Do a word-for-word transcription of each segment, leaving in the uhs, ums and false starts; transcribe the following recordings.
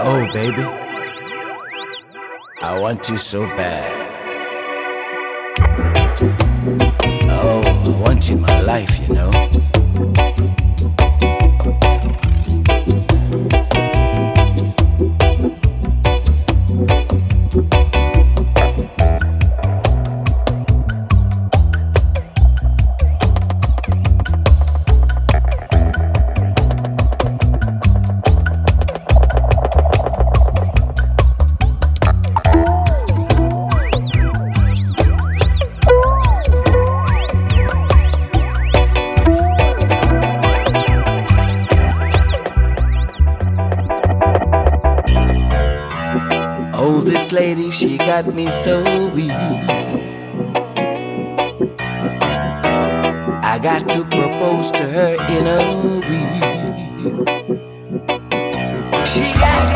Oh, baby, I want you so bad. Oh, I want you in my life, you know. Oh, this lady, she got me so weak. I got to propose to her in a week. She got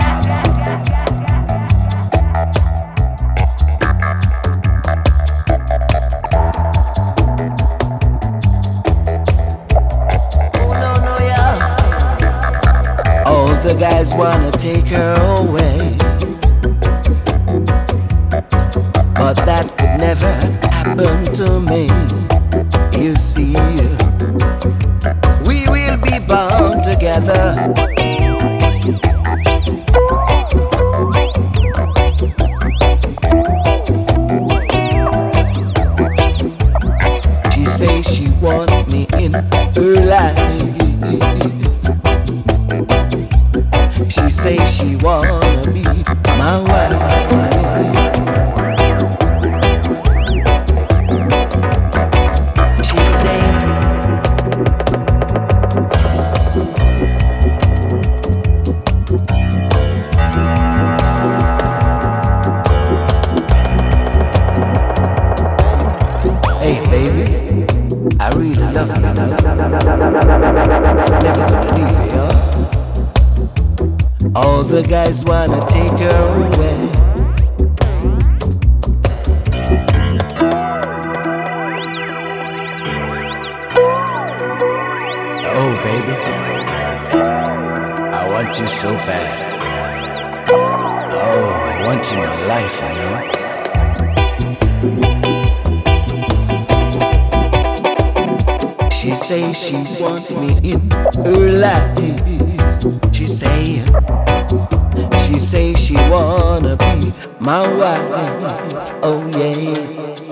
Oh, no, no, yeah. All the guys wanna take her away, but that could never happen to me. You see, we will be bound together. She say she want me in her life. She say she wanna be my wife. Hey baby, I really love you now. Never gonna leave you, huh? All the guys wanna take her away. Oh baby, I want you so bad. Oh, I want you in my life, you know. She say she want me in her life. She say, she say she wanna be my wife. Oh yeah.